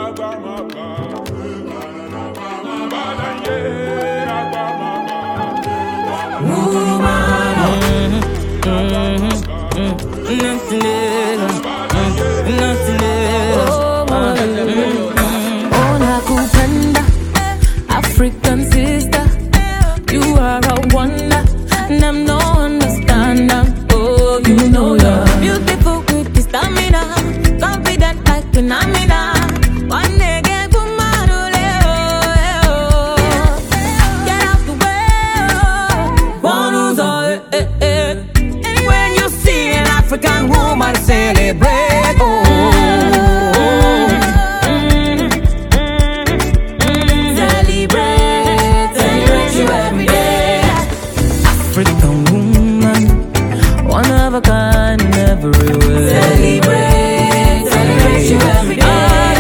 African sister, you are a wonder, and I'm no understander. Oh, you know you're beautiful with the stamina, confident like an Amina. One day get get out the way. One who's all and when you see an African woman celebrate, African woman, one of a kind in every way. Celebrate, celebrate you every day.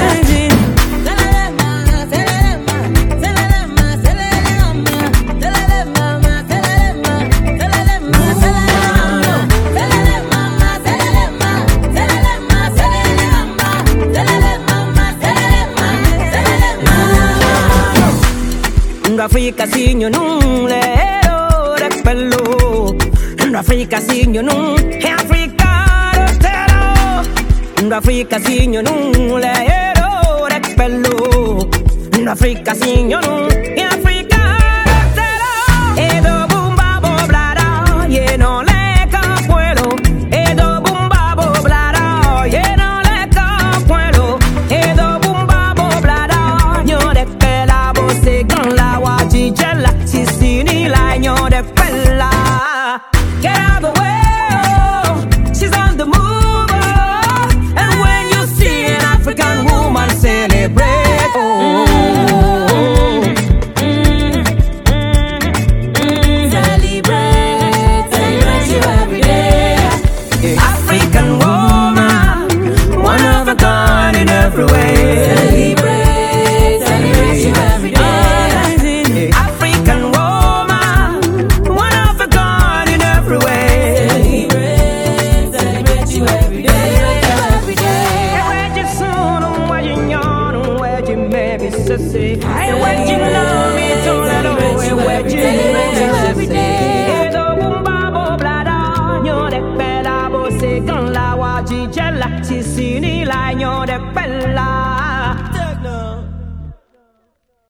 Africa sinyo nung lero de pelo, Africa sinyo nung Africa tero, Africa sinyo nung lero de pelo, Africa sinyo nung Africa tero. Edo bumba boblada, ye no le capuelo. Edo bumba boblada, ye no le capuelo. Edo bumba boblada, yo de pela bose con la Jella, Sisini line de fella. Get out the way, oh, she's on the move, oh. And when you see an African woman celebrate, celebrate, celebrate you every day. African woman, one of a kind in every way. Celebrate, celebrate you every day. I when you love me to let away where you every day. Edo bumba boblada, nyo de pela bo se con la waji jella, si ni la nyo de pela.